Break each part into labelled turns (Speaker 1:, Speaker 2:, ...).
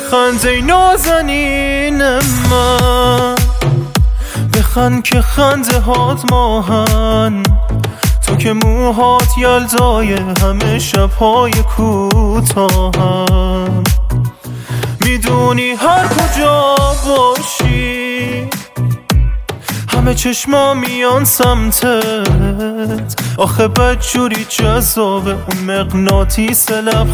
Speaker 1: بخند ای نازنین من، بخند که خنده هات ماهن، تو که موهات یلدای همه شبهای کوتاهم. میدونی هر کجا باشی همه چشما میان سمتت، آخه بدجوری جذابه اون مغناطیس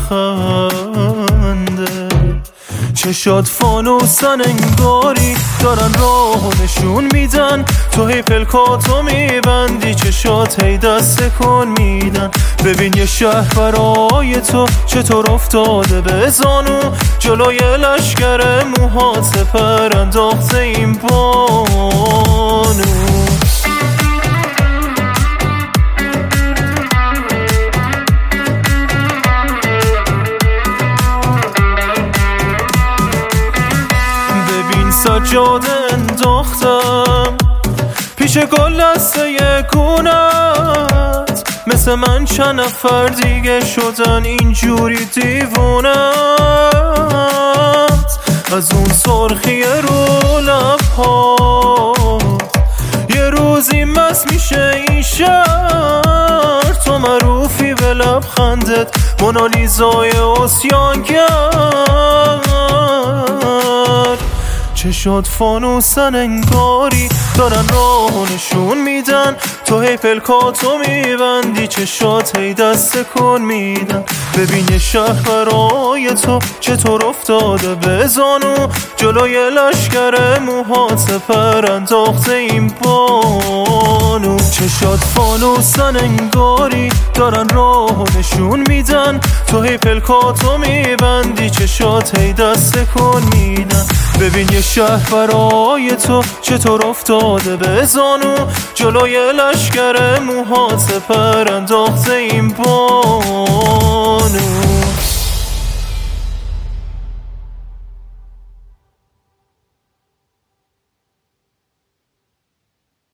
Speaker 1: لبخنده. چشات فانوسن انگاری دارن راهو نشون میدن، تو هی پلکاتو میبندی، چشات هی دست کن میدن. ببین یه شهر برای تو چطور افتاده به زانو، جلوی لشکر موهات سپر انداخته این بانو. سجاده انداختم پیش گل دسته گونت، مثل من چند نفر دیگه شدن اینجوری دیوونت. از اون سرخی رو لبهات یه روزی مست میشه این شهر، تو معروفی به لبخندت مونالیزای آسیانگر. چشات فانوسن انگاری دارن راهو نشون میدن، تو هی پلکاتو میبندی، چشات هی دست کن میدن. ببین یه شهر برای تو چطور افتاده به زانو، جلوی لشکر موهات سپر انداخته این بانو. چشات فانوسن انگاری دارن راهو نشون میدن، تو هی پلکاتو میبندی، چشات هی دست کن میدن. ببین یه شهر برای تو چطور افتاده به زانو، جلوی لشکر موهات سپر انداخته این بانو.